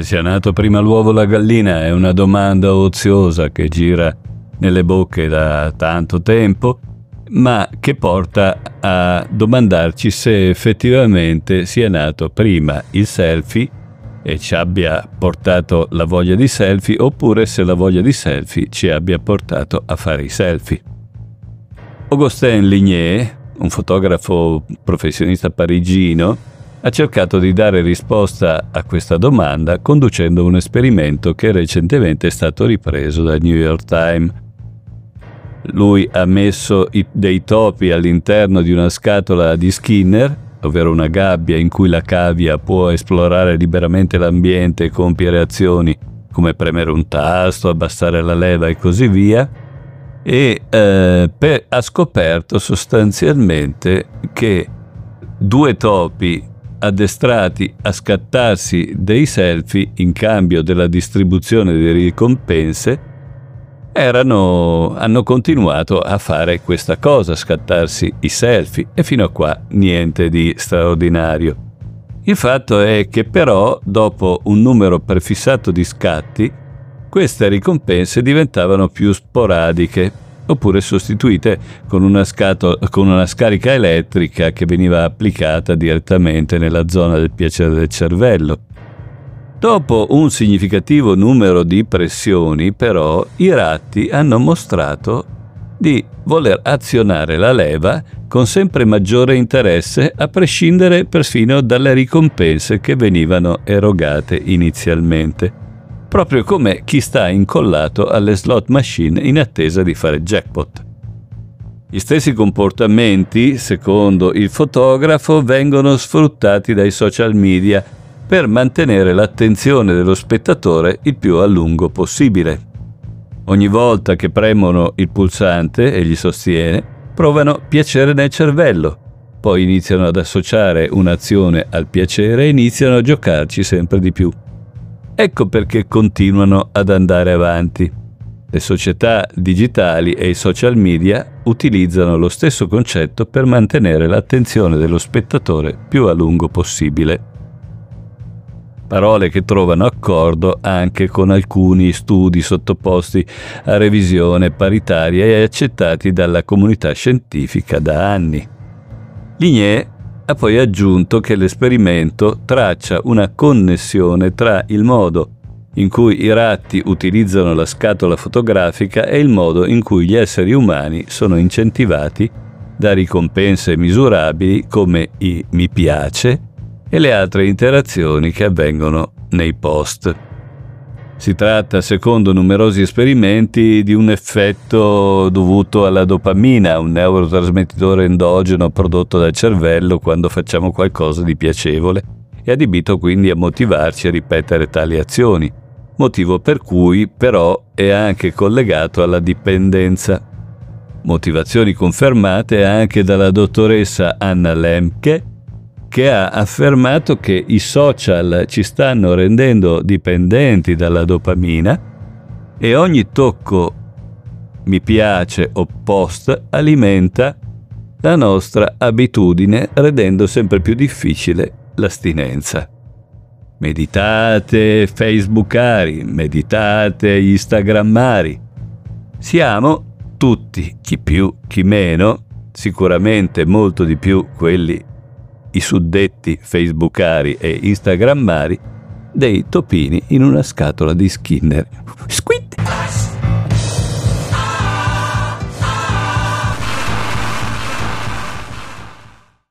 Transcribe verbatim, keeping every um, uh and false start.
sia nato prima l'uovo o la gallina è una domanda oziosa che gira nelle bocche da tanto tempo, ma che porta a domandarci se effettivamente sia nato prima il selfie e ci abbia portato la voglia di selfie, oppure se la voglia di selfie ci abbia portato a fare i selfie. Augustin Ligné, un fotografo professionista parigino, ha cercato di dare risposta a questa domanda conducendo un esperimento che recentemente è stato ripreso dal New York Times. Lui ha messo i, dei topi all'interno di una scatola di Skinner, ovvero una gabbia in cui la cavia può esplorare liberamente l'ambiente e compiere azioni come premere un tasto, abbassare la leva e così via, e eh, per, ha scoperto sostanzialmente che due topi addestrati a scattarsi dei selfie in cambio della distribuzione di ricompense erano, hanno continuato a fare questa cosa, scattarsi i selfie, e fino a qua niente di straordinario. Il fatto è che però dopo un numero prefissato di scatti queste ricompense diventavano più sporadiche, oppure sostituite con una, scatola, con una scarica elettrica che veniva applicata direttamente nella zona del piacere del cervello. Dopo un significativo numero di pressioni, però, i ratti hanno mostrato di voler azionare la leva con sempre maggiore interesse, a prescindere perfino dalle ricompense che venivano erogate inizialmente, proprio come chi sta incollato alle slot machine in attesa di fare jackpot. Gli stessi comportamenti, secondo il fotografo, vengono sfruttati dai social media per mantenere l'attenzione dello spettatore il più a lungo possibile. Ogni volta che premono il pulsante, egli sostiene, provano piacere nel cervello, poi iniziano ad associare un'azione al piacere e iniziano a giocarci sempre di più. Ecco perché continuano ad andare avanti. Le società digitali e i social media utilizzano lo stesso concetto per mantenere l'attenzione dello spettatore più a lungo possibile. Parole che trovano accordo anche con alcuni studi sottoposti a revisione paritaria e accettati dalla comunità scientifica da anni. Ligné ha poi aggiunto che l'esperimento traccia una connessione tra il modo in cui i ratti utilizzano la scatola fotografica e il modo in cui gli esseri umani sono incentivati da ricompense misurabili come i mi piace e le altre interazioni che avvengono nei post. Si tratta, secondo numerosi esperimenti, di un effetto dovuto alla dopamina, un neurotrasmettitore endogeno prodotto dal cervello quando facciamo qualcosa di piacevole e adibito quindi a motivarci a ripetere tali azioni, motivo per cui però è anche collegato alla dipendenza. Motivazioni confermate anche dalla dottoressa Anna Lemke, che ha affermato che i social ci stanno rendendo dipendenti dalla dopamina e ogni tocco mi piace o post alimenta la nostra abitudine, rendendo sempre più difficile l'astinenza. Meditate facebookari, meditate instagrammari. Siamo tutti, chi più, chi meno, sicuramente molto di più quelli i suddetti facebookari e instagrammari, dei topini in una scatola di Skinner. Squid!